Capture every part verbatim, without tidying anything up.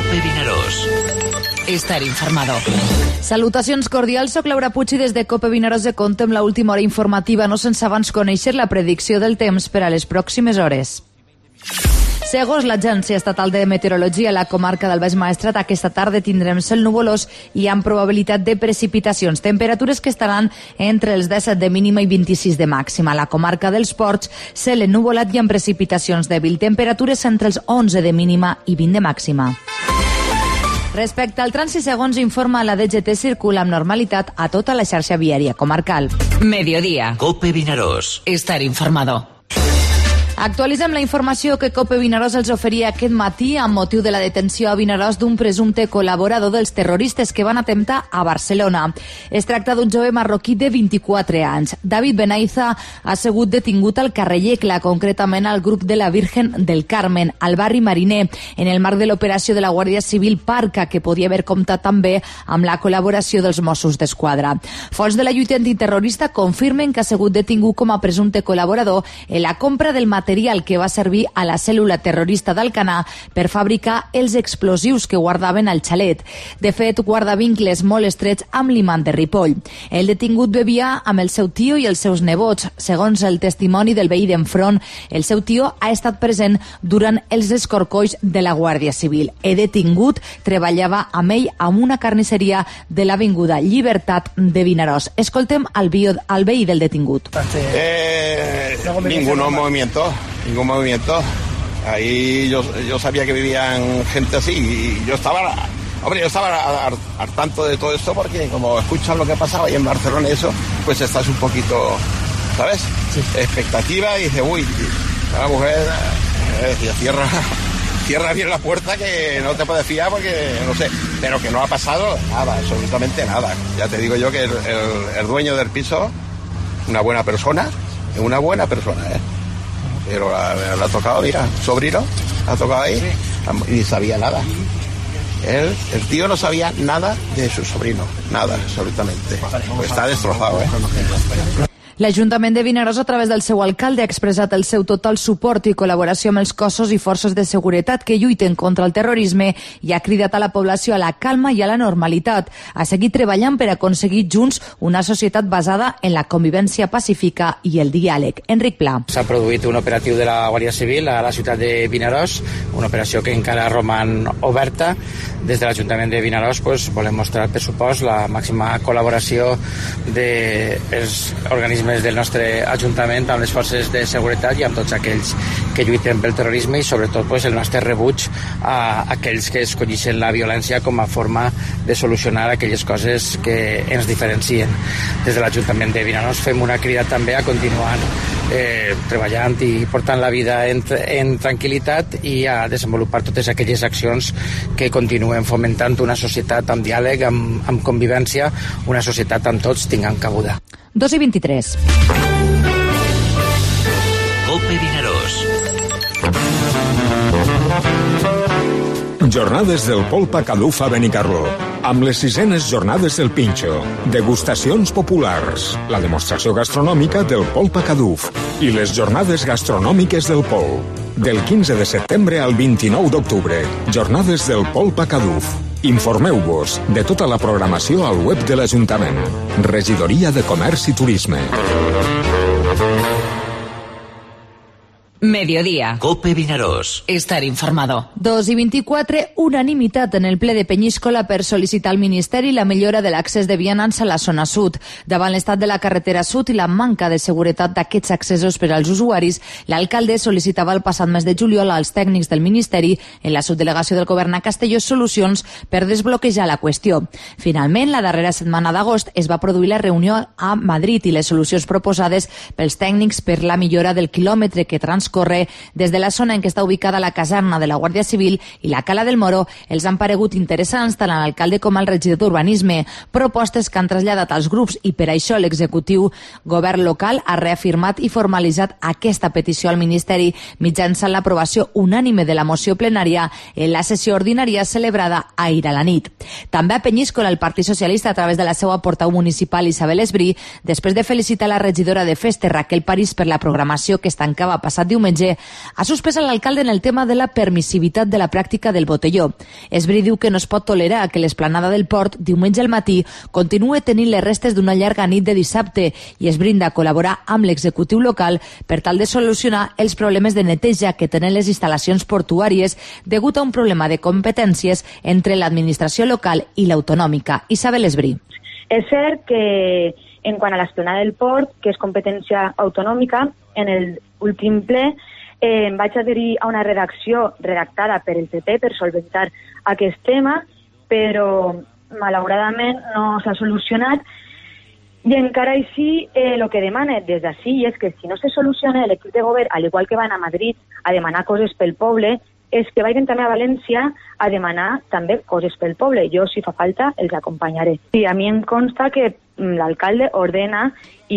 Cope Vinaròs. Estar informado. Salutacions cordials, soc Laura Puig i des de Cope Vinaròs de compte amb l'última hora informativa, no sense abans conèixer la predicció del temps per a les pròximes hores. Segons l'Agència Estatal de Meteorologia, a la comarca del Baix Maestrat aquesta tarda tindrem cel nuvolós i amb probabilitat de precipitacions. Temperatures que estaran entre els disset de mínima i vint-i-sis de màxima. A la comarca dels Ports, cel ennuvolat i amb precipitacions dèbil. Temperatures entre els onze de mínima i vint de màxima. Respecte al trànsit, segons informa la D G T, circula amb normalitat a tota la xarxa viària comarcal. Mediodía. Cope Vinaròs. Estar informado. Actualitzem la informació que Cope Vinaròs els oferia aquest matí amb motiu de la detenció a Vinaròs d'un presumpte col·laborador dels terroristes que van atemptar a Barcelona. Es tracta d'un jove marroquí de vint-i-quatre anys. David Benaiza ha sigut detingut al carrer Yecla, concretament al grup de la Virgen del Carmen, al barri Mariner, en el marc de l'operació de la Guàrdia Civil Parca, que podia haver comptat també amb la col·laboració dels Mossos d'Esquadra. Fonts de la lluita antiterrorista confirmen que ha sigut detingut com a presumpte col·laborador en la compra del material material que va servir a la cèl·lula terrorista d'Alcanar per fabricar els explosius que guardaven al xalet. De fet, guarda vincles molt estrets amb l'imam de Ripoll. El detingut bevia amb el seu tio i els seus nebots. Segons el testimoni del veí d'enfront, el seu tio ha estat present durant els escorcolls de la Guàrdia Civil. El detingut treballava amb ell amb una carnisseria de l'avinguda Llibertat de Vinaròs. Escoltem el, bio, el veí del detingut. Eh, ningún movimiento. Ningún movimiento. Ahí yo, yo sabía que vivían gente así y yo estaba, hombre, yo estaba al, al tanto de todo esto porque como escuchas lo que pasaba ahí en Barcelona y eso, pues estás un poquito, ¿sabes? Sí. Expectativa y dice, uy, la mujer eh, decía, cierra, cierra bien la puerta que no te puedes fiar porque no sé, pero que no ha pasado nada, absolutamente nada. Ya te digo yo que el, el, el dueño del piso, una buena persona, una buena persona, ¿eh? Pero le ha tocado, mira, sobrino, ha tocado ahí y ni sabía nada. Él, el tío no sabía nada de su sobrino, nada, absolutamente. Pues está destrozado, ¿eh? L'Ajuntament de Vinaròs, a través del seu alcalde, ha expressat el seu total suport i col·laboració amb els cossos i forces de seguretat que lluiten contra el terrorisme i ha cridat a la població a la calma i a la normalitat, a seguir treballant per aconseguir junts una societat basada en la convivència pacífica i el diàleg. Enric Pla. S'ha produït un operatiu de la Guàrdia Civil a la ciutat de Vinaròs, una operació que encara roman oberta. Des de l'Ajuntament de Vinaròs pues, volem mostrar, per supost, la màxima col·laboració dels organismes del nostre Ajuntament amb les forces de seguretat i amb tots aquells que lluiten pel terrorisme i sobretot pues, el nostre rebuig a aquells que escollixen la violència com a forma de solucionar aquelles coses que ens diferencien. Des de l'Ajuntament de Vinaròs fem una crida també a continuar eh, treballant i portant la vida en, en tranquil·litat i a desenvolupar totes aquelles accions que continuen fomentant una societat amb diàleg, amb, amb convivència, una societat on tots tinguem cabuda. dos i vint-i-tres. Cope Vinaròs. Jornades del Polpa Caduf a Benicarló, amb les sisenes jornades del Pinxo, degustacions populars, la demostració gastronòmica del Polpa Caduf i les jornades gastronòmiques del Pol. Del quinze de setembre al vint-i-nou d'octubre, jornades del Polpa Caduf. Informeu-vos de tota la programació al web de l'Ajuntament. Regidoria de Comerç i Turisme. Mediodía. Cope Vinaròs. Estar informado. dos i vint-i-quatre, unanimitat en el ple de Penyíscola per sol·licitar al Ministeri la millora de l'accés de vianants a la zona sud. Davant l'estat de la carretera sud i la manca de seguretat d'aquests accessos per als usuaris, l'alcalde sol·licitava el passat mes de juliol als tècnics del Ministeri en la subdelegació del govern a Castelló solucions per desbloquejar la qüestió. Finalment, la darrera setmana d'agost es va produir la reunió a Madrid i les solucions proposades pels tècnics per la millora del quilòmetre que transcorre des de la zona en què està ubicada la caserna de la Guàrdia Civil i la Cala del Moro els han paregut interessants tant a l'alcalde com al regidor d'Urbanisme, propostes que han traslladat als grups i per això l'executiu govern local ha reafirmat i formalitzat aquesta petició al Ministeri mitjançant l'aprovació unànime de la moció plenària en la sessió ordinària celebrada ahir a la nit. També a Penyíscola, el Partit Socialista, a través de la seva portaveu municipal Isabel Esbrí, després de felicitar la regidora de Festes, Raquel París, per la programació que es tancava passat diumenge, diumenge, ha suspès l'alcalde en el tema de la permissivitat de la pràctica del botelló. Esbrí diu que no es pot tolerar que l'esplanada del port, diumenge al matí, continue tenint les restes d'una llarga nit de dissabte i es brinda a col·laborar amb l'executiu local per tal de solucionar els problemes de neteja que tenen les instal·lacions portuàries degut a un problema de competències entre l'administració local i l'autonòmica. Isabel Esbrí. És cert que en quant a l'esplanada del port, que és competència autonòmica, en l'últim ple eh, em vaig adherir a una redacció redactada per el P P per solventar aquest tema, però malauradament no s'ha solucionat i encara així el eh, que demana des d'ací és que si no se soluciona l'equip de govern, al igual que van a Madrid a demanar coses pel poble, és que vagin també a València a demanar també coses pel poble. Jo, si fa falta, els acompanyaré. I a mi em consta que l'alcalde ordena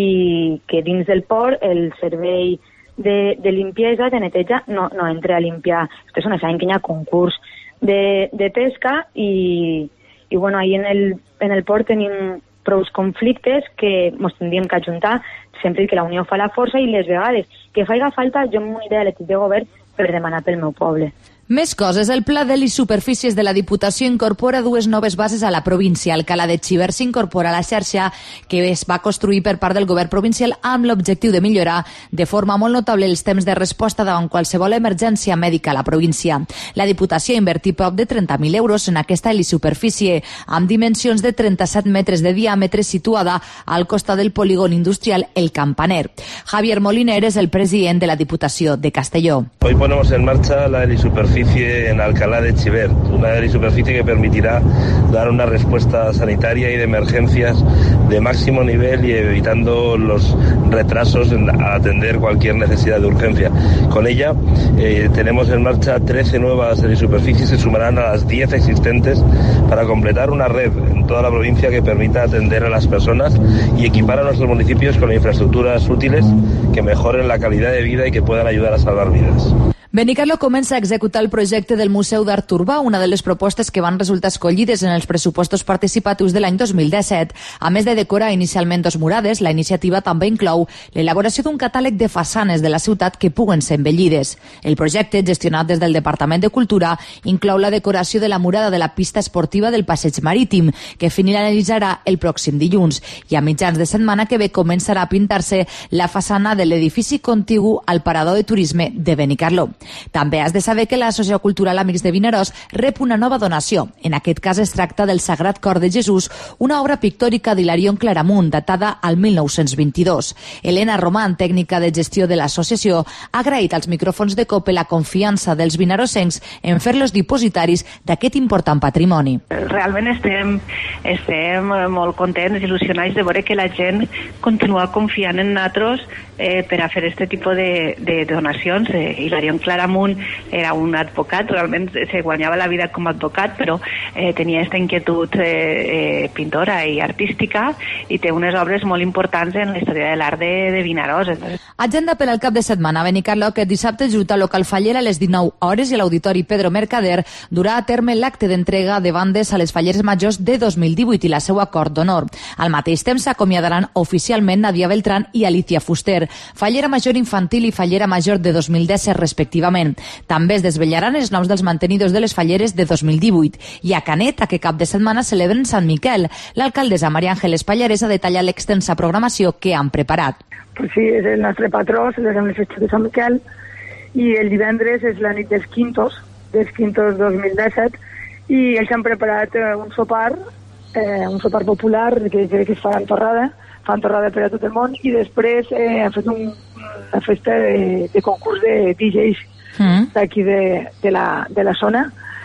i que dins del port el servei de, de limpiesa, de neteja, no, no entre a limpiar. Vostès no saben que hi ha concurs de, de pesca i, i bueno, ahí en el, en el port tenim prous conflictes que ens tindríem que ajuntar sempre que la unió fa la força i les vegades que faiga falta jo m'uniré a l'equip de govern per demanar pel meu poble. Més coses. El Pla de les Superfícies de la Diputació incorpora dues noves bases a la província. Alcalá de Xivert s'incorpora a la xarxa que es va construir per part del govern provincial amb l'objectiu de millorar de forma molt notable els temps de resposta davant qualsevol emergència mèdica a la província. La Diputació ha invertit prop de trenta mil euros en aquesta helisuperfície, amb dimensions de trenta-set metres de diàmetre, situada al costat del polígon industrial El Campaner. Javier Moliner és el president de la Diputació de Castelló. Hoy ponemos en marcha la helisuperfície en Alcalá de Xivert, una superficie que permitirá dar una respuesta sanitaria y de emergencias de máximo nivel y evitando los retrasos en atender cualquier necesidad de urgencia. Con ella eh, tenemos en marcha trece nuevas superficies que sumarán a las diez existentes para completar una red en toda la provincia que permita atender a las personas y equipar a nuestros municipios con infraestructuras útiles que mejoren la calidad de vida y que puedan ayudar a salvar vidas. Benicarló comença a executar el projecte del Museu d'Art Urbà, una de les propostes que van resultar escollides en els pressupostos participatius de l'any dos mil disset. A més de decorar inicialment dos murades, la iniciativa també inclou l'elaboració d'un catàleg de façanes de la ciutat que puguen ser embellides. El projecte, gestionat des del Departament de Cultura, inclou la decoració de la murada de la pista esportiva del Passeig Marítim, que finalitzarà el pròxim dilluns, i a mitjans de setmana que ve començarà a pintar-se la façana de l'edifici contigu al parador de turisme de Benicarló. També has de saber que l'Associació Cultural Amics de Vinaròs rep una nova donació. En aquest cas es tracta del Sagrat Cor de Jesús, una obra pictòrica d'Hilarión Claramunt, datada al mil nou-cents vint-i-dos. Helena Román, tècnica de gestió de l'associació, ha agraït als micròfons de COPE la confiança dels vinarossencs en fer-los dipositaris d'aquest important patrimoni. Realment estem, estem molt contents, il·lusionats de veure que la gent continua confiant en nosaltres eh, per a fer aquest tipus de, de donacions. Eh, Hilarión Claramunt era un advocat, realment se guanyava la vida com a advocat, però eh, tenia aquesta inquietud eh, eh, pintora i artística i té unes obres molt importants en la història de l'art de, de Vinaròs. Agenda per al cap de setmana. Benicarló, aquest dissabte, Junta Local Fallera a les dinou hores i a l'Auditori Pedro Mercader durà a terme l'acte d'entrega de bandes a les Falleres Majors de dos mil divuit i la seva acord d'honor. Al mateix temps s'acomiadaran oficialment Nadia Beltrán i Alicia Fuster, Fallera Major Infantil i Fallera Major de dos mil disset respectivament. També es desvetllaran els noms dels mantenidors de les Falleres de dos mil divuit. I a Canet, aquest cap de setmana celebren Sant Miquel. L'alcaldessa Maria Ángeles Pallares ha detallat l'extensa programació que han preparat. Pues sí, és el nostre patró, celebrem les festes de Sant Miquel, i el divendres és la nit dels Quintos, dels Quintos dos mil disset, i ells han preparat eh, un sopar, eh, un sopar popular, que crec que es farà en torrada, fan torrada per a tot el món, i després eh, han fet un, una festa de, de concurs de D Js mm. d'aquí de, de, la, de la zona,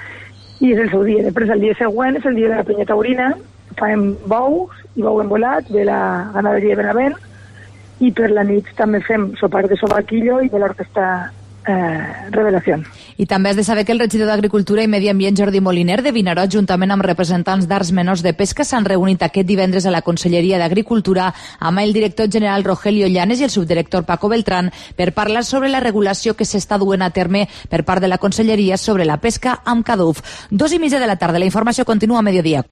i és el seu dia. Després el dia següent és el dia de la Penya Taurina, fem bous i bou embolat de la ganaderia de Benavent, i per la nit també fem sopar de sobaquillo i de l'orquestra eh, Revelació. I també has de saber que el regidor d'Agricultura i Medi Ambient, Jordi Moliner, de Vinaròs, juntament amb representants d'Arts Menors de Pesca, s'han reunit aquest divendres a la Conselleria d'Agricultura amb el director general Rogelio Llanes i el subdirector Paco Beltrán per parlar sobre la regulació que s'està duent a terme per part de la Conselleria sobre la pesca amb caduf. Dos i mitja de la tarda. La informació continua a mediodía.